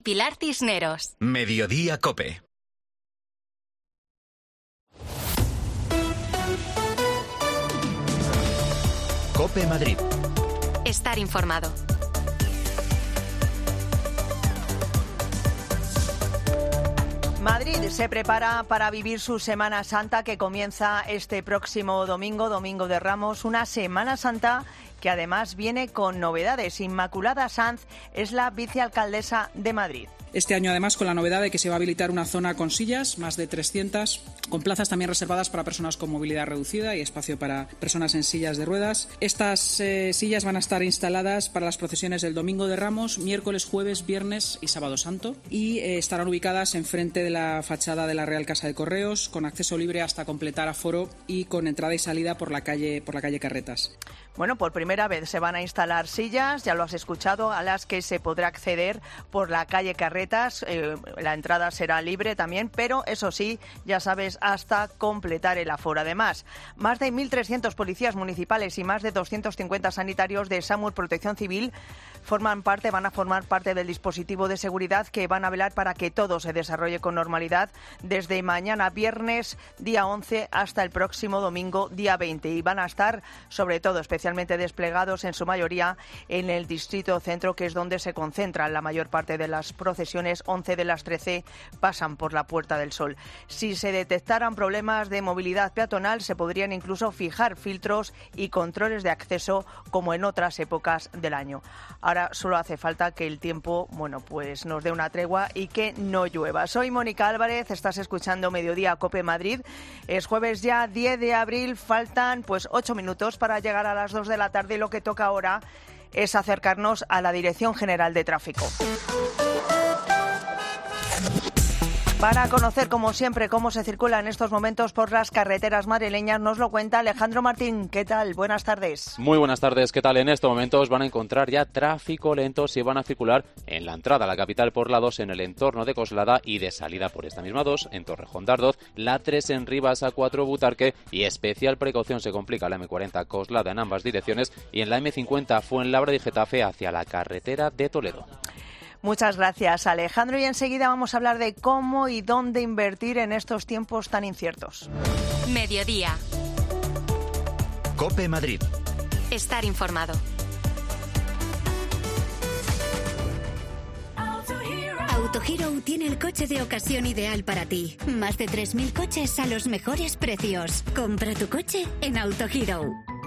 Pilar Cisneros. Mediodía COPE. COPE Madrid. Estar informado. Madrid se prepara para vivir su Semana Santa que comienza este próximo domingo, Domingo de Ramos, una Semana Santa que además viene con novedades. Inmaculada Sanz es la vicealcaldesa de Madrid. Este año, además, con la novedad de que se va a habilitar una zona con sillas, más de 300, con plazas también reservadas para personas con movilidad reducida y espacio para personas en sillas de ruedas. Estas sillas van a estar instaladas para las procesiones del Domingo de Ramos, miércoles, jueves, viernes y sábado santo, y estarán ubicadas enfrente de la fachada de la Real Casa de Correos, con acceso libre hasta completar aforo y con entrada y salida por la calle Carretas. Bueno, por primera vez se van a instalar sillas, ya lo has escuchado, a las que se podrá acceder por la calle Carretas. La entrada será libre también, pero eso sí, ya sabes, hasta completar el aforo. Además, más de 1.300 policías municipales y más de 250 sanitarios de SAMUR Protección Civil van a formar parte del dispositivo de seguridad que van a velar para que todo se desarrolle con normalidad desde mañana viernes, día 11, hasta el próximo domingo, día 20. Y van a estar, sobre todo, especialmente desplegados en su mayoría en el Distrito Centro, que es donde se concentran la mayor parte de las procesiones. 11 de las 13 pasan por la Puerta del Sol. Si se detectaran problemas de movilidad peatonal, se podrían incluso fijar filtros y controles de acceso como en otras épocas del año. Ahora solo hace falta que el tiempo, pues nos dé una tregua y que no llueva. Soy Mónica Álvarez, estás escuchando Mediodía COPE Madrid. Es jueves ya 10 de abril, faltan 8 minutos para llegar a las 2 de la tarde y lo que toca ahora es acercarnos a la Dirección General de Tráfico. Para conocer, como siempre, cómo se circula en estos momentos por las carreteras madrileñas, nos lo cuenta Alejandro Martín. ¿Qué tal? Buenas tardes. Muy buenas tardes. ¿Qué tal? En estos momentos van a encontrar ya tráfico lento si van a circular en la entrada a la capital por la 2 en el entorno de Coslada y de salida por esta misma 2 en Torrejón de Ardoz, la 3 en Rivas, A4 Butarque y especial precaución se complica la M40 Coslada en ambas direcciones y en la M50 Fuenlabrada y Getafe hacia la carretera de Toledo. Muchas gracias, Alejandro. Y enseguida vamos a hablar de cómo y dónde invertir en estos tiempos tan inciertos. Mediodía. COPE Madrid. Estar informado. AutoHero tiene el coche de ocasión ideal para ti. Más de 3.000 coches a los mejores precios. Compra tu coche en AutoHero.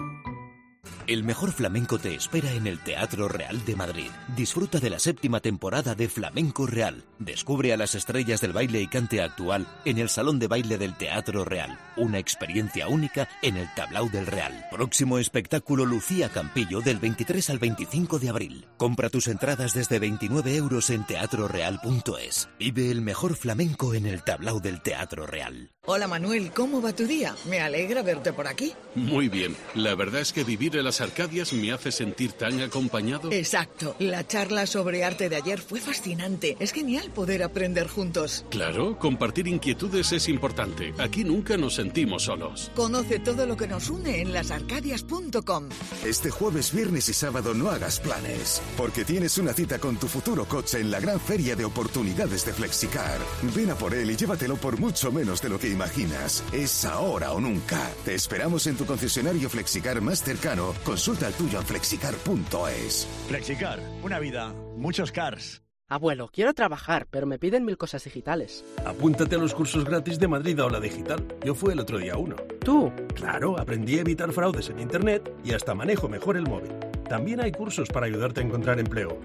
El mejor flamenco te espera en el Teatro Real de Madrid. Disfruta de la 7ª temporada de Flamenco Real. Descubre a las estrellas del baile y cante actual en el Salón de Baile del Teatro Real. Una experiencia única en el Tablao del Real. Próximo espectáculo Lucía Campillo del 23 al 25 de abril. Compra tus entradas desde 29 € en teatroreal.es. Vive el mejor flamenco en el Tablao del Teatro Real. Hola Manuel, ¿cómo va tu día? Me alegra verte por aquí. Muy bien. La verdad es que vivir en las Arcadias me hace sentir tan acompañado. Exacto. La charla sobre arte de ayer fue fascinante. Es genial poder aprender juntos. Claro, compartir inquietudes es importante. Aquí nunca nos sentimos solos. Conoce todo lo que nos une en lasarcadias.com. Este jueves, viernes y sábado no hagas planes, porque tienes una cita con tu futuro coche en la gran feria de oportunidades de Flexicar. Ven a por él y llévatelo por mucho menos de lo que imaginas. Es ahora o nunca. Te esperamos en tu concesionario Flexicar más cercano. Consulta el tuyo en flexicar.es. Flexicar, una vida, muchos cars. Abuelo, quiero trabajar, pero me piden 1000 cosas digitales. Apúntate a los cursos gratis de Madrid Aula Digital. Yo fui el otro día a uno. ¿Tú? Claro, aprendí a evitar fraudes en Internet y hasta manejo mejor el móvil. También hay cursos para ayudarte a encontrar empleo.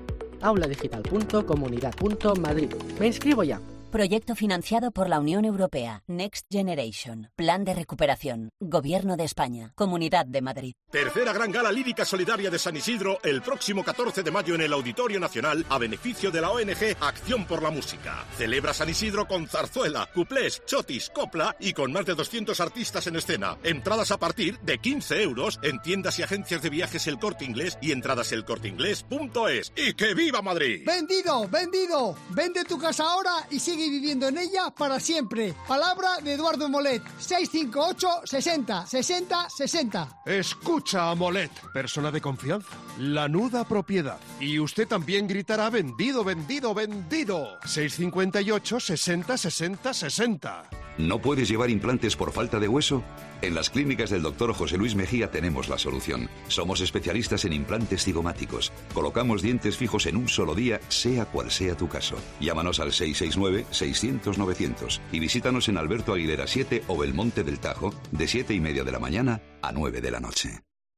auladigital.comunidad.madrid. Me inscribo ya. Proyecto financiado por la Unión Europea. Next Generation. Plan de recuperación. Gobierno de España. Comunidad de Madrid. Tercera gran gala lírica solidaria de San Isidro el próximo 14 de mayo en el Auditorio Nacional a beneficio de la ONG Acción por la Música. Celebra San Isidro con zarzuela, cuplés, chotis, copla y con más de 200 artistas en escena. Entradas a partir de 15 € en tiendas y agencias de viajes El Corte Inglés y entradas elcorteinglés.es. ¡Y que viva Madrid! ¡Vendido! ¡Vendido! Vende tu casa ahora y sigue sigue viviendo en ella para siempre. Palabra de Eduardo Molet. 658 60 60 60. Escucha a Molet, persona de confianza. Lanuda propiedad. Y usted también gritará vendido, vendido, vendido. 658 60 60 60. ¿No puedes llevar implantes por falta de hueso? En las clínicas del Dr. José Luis Mejía tenemos la solución. Somos especialistas en implantes cigomáticos. Colocamos dientes fijos en un solo día, sea cual sea tu caso. Llámanos al 669-600-900 y visítanos en Alberto Aguilera 7 o Belmonte del Tajo, de 7:30 de la mañana a 9 de la noche.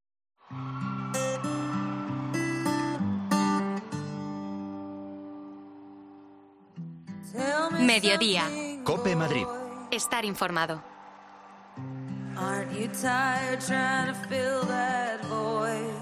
Mediodía. COPE Madrid. Estar informado. Aren't you tired trying to fill that void?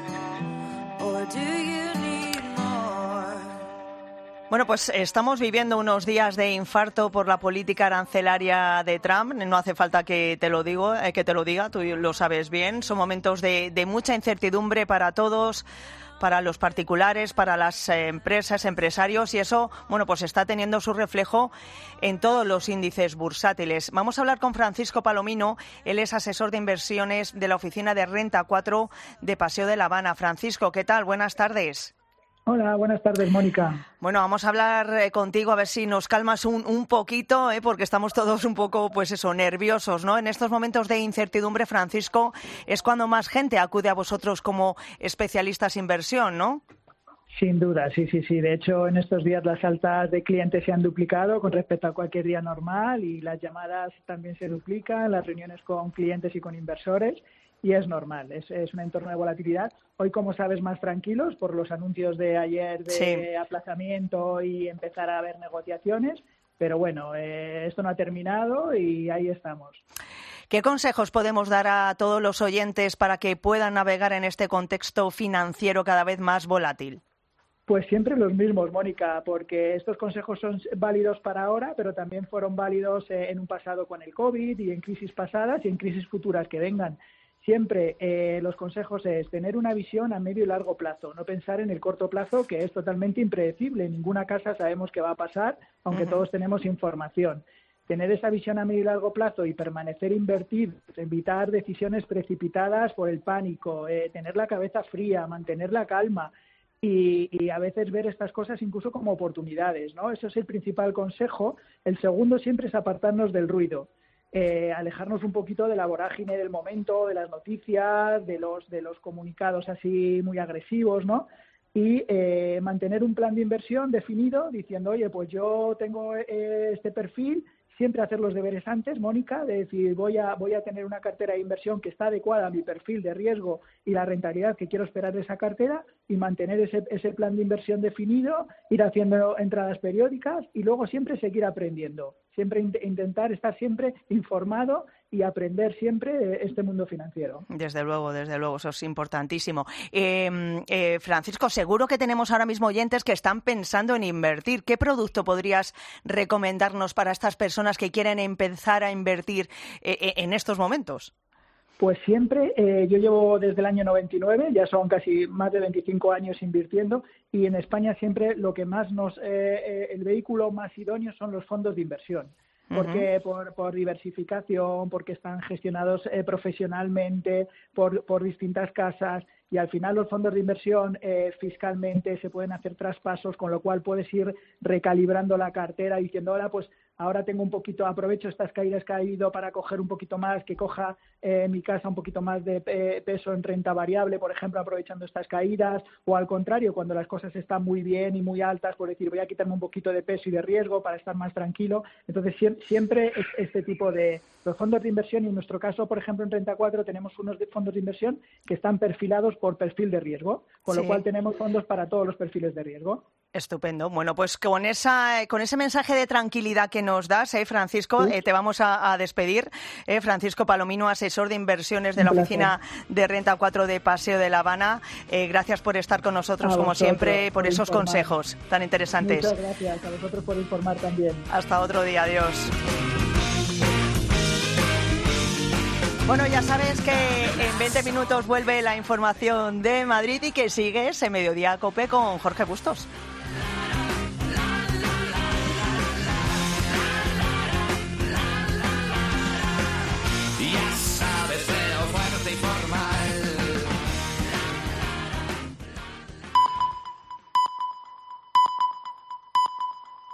Or do you need more? Bueno, pues estamos viviendo unos días de infarto por la política arancelaria de Trump. No hace falta que te lo diga, tú lo sabes bien. Son momentos de mucha incertidumbre para todos, para los particulares, para las empresas, empresarios, y eso, bueno, pues está teniendo su reflejo en todos los índices bursátiles. Vamos a hablar con Francisco Palomino, él es asesor de inversiones de la oficina de Renta 4 de Paseo de La Habana. Francisco, ¿qué tal? Buenas tardes. Hola, buenas tardes, Mónica. Bueno, vamos a hablar contigo a ver si nos calmas un poquito, porque estamos todos un poco, pues eso, nerviosos, ¿no? En estos momentos de incertidumbre, Francisco, es cuando más gente acude a vosotros como especialistas en inversión, ¿no? Sin duda, sí. De hecho, en estos días las altas de clientes se han duplicado con respecto a cualquier día normal y las llamadas también se duplican, las reuniones con clientes y con inversores. Y es normal, es un entorno de volatilidad. Hoy, como sabes, más tranquilos por los anuncios de ayer de aplazamiento y empezar a haber negociaciones. Pero bueno, esto no ha terminado y ahí estamos. ¿Qué consejos podemos dar a todos los oyentes para que puedan navegar en este contexto financiero cada vez más volátil? Pues siempre los mismos, Mónica, porque estos consejos son válidos para ahora, pero también fueron válidos en un pasado con el COVID y en crisis pasadas y en crisis futuras que vengan. Siempre los consejos es tener una visión a medio y largo plazo, no pensar en el corto plazo, que es totalmente impredecible. En ninguna casa sabemos qué va a pasar, aunque todos tenemos información. Tener esa visión a medio y largo plazo y permanecer invertidos, evitar decisiones precipitadas por el pánico, tener la cabeza fría, mantener la calma y a veces ver estas cosas incluso como oportunidades, ¿no? Eso es el principal consejo. El segundo siempre es apartarnos del ruido. Alejarnos un poquito de la vorágine del momento, de las noticias, de los comunicados así muy agresivos, ¿no? Y mantener un plan de inversión definido diciendo, oye, pues yo tengo este perfil, siempre hacer los deberes antes, Mónica, de decir, voy a tener una cartera de inversión que está adecuada a mi perfil de riesgo y la rentabilidad que quiero esperar de esa cartera y mantener ese plan de inversión definido, ir haciendo entradas periódicas y luego siempre seguir aprendiendo. Siempre intentar estar siempre informado y aprender siempre este mundo financiero. Desde luego, eso es importantísimo. Francisco, seguro que tenemos ahora mismo oyentes que están pensando en invertir. ¿Qué producto podrías recomendarnos para estas personas que quieren empezar a invertir en estos momentos? Pues siempre, yo llevo desde el año 99, ya son casi más de 25 años invirtiendo, y en España siempre lo que más el vehículo más idóneo son los fondos de inversión. Porque por diversificación, porque están gestionados profesionalmente por distintas casas, y al final los fondos de inversión fiscalmente se pueden hacer traspasos, con lo cual puedes ir recalibrando la cartera diciendo, ahora pues ahora tengo un poquito, aprovecho estas caídas que ha habido para coger un poquito más, que coja mi casa un poquito más de peso en renta variable, por ejemplo, aprovechando estas caídas, o al contrario, cuando las cosas están muy bien y muy altas, por decir, voy a quitarme un poquito de peso y de riesgo para estar más tranquilo. Entonces, siempre es este tipo de los fondos de inversión, y en nuestro caso, por ejemplo, en Renta 4 tenemos unos fondos de inversión que están perfilados por perfil de riesgo, con lo cual tenemos fondos para todos los perfiles de riesgo. Estupendo. Bueno, pues con ese mensaje de tranquilidad que nos das, Francisco, te vamos a despedir. Francisco Palomino, asesor de inversiones de la oficina de Renta 4 de Paseo de La Habana. Gracias por estar con nosotros, como siempre, por esos consejos tan interesantes. Muchas gracias a vosotros por informar también. Hasta otro día. Adiós. Bueno, ya sabes que en 20 minutos vuelve la información de Madrid y que sigues en Mediodía COPE con Jorge Bustos.